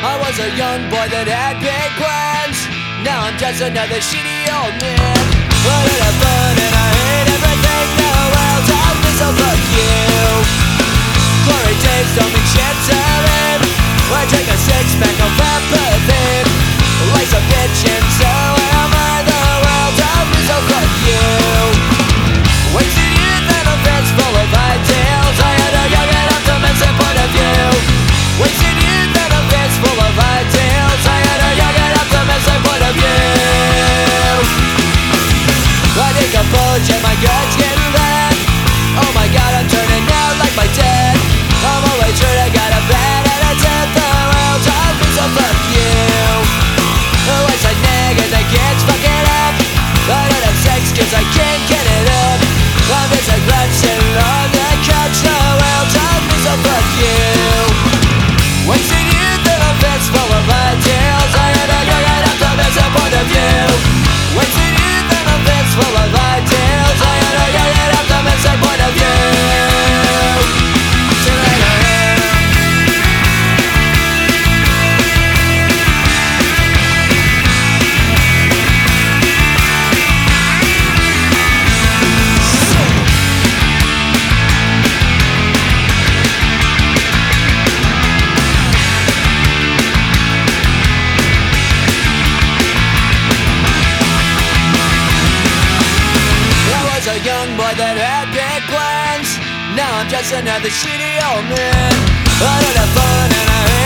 I was a young boy that had big plans. Now I'm just another shitty old man. I did have fun and I hate everything. The world tells me so, fuck you. Glory days don't mean shit to me. I drink a six-pack of empathy. Life's a bitch and so am I. The world tells me so, fuck you. Wasted youth and a fence full of ideals. I had a young and optimistic point of view. Wasted youth and a fence full of ideals. I had a young and optimistic point of view. I take a bulge and my gut's getting bad. Oh my god, I'm turning out like my dad. I'm always sure I got a bad attitude. The world tells me so, fuck you. Always I nag and the kids fuck it up. I don't have sex cause I can't get it up. I'm just a grunt sitting on the couch. The world tells me so, fuck you. Wasting youth in a fence full of ideals. I had a young and optimistic point of view. Wasting youth in a fence full of ideals. I had a young and optimistic point of view. A young boy that had big plans. Now I'm just another shitty old man. I don't have fun and I hate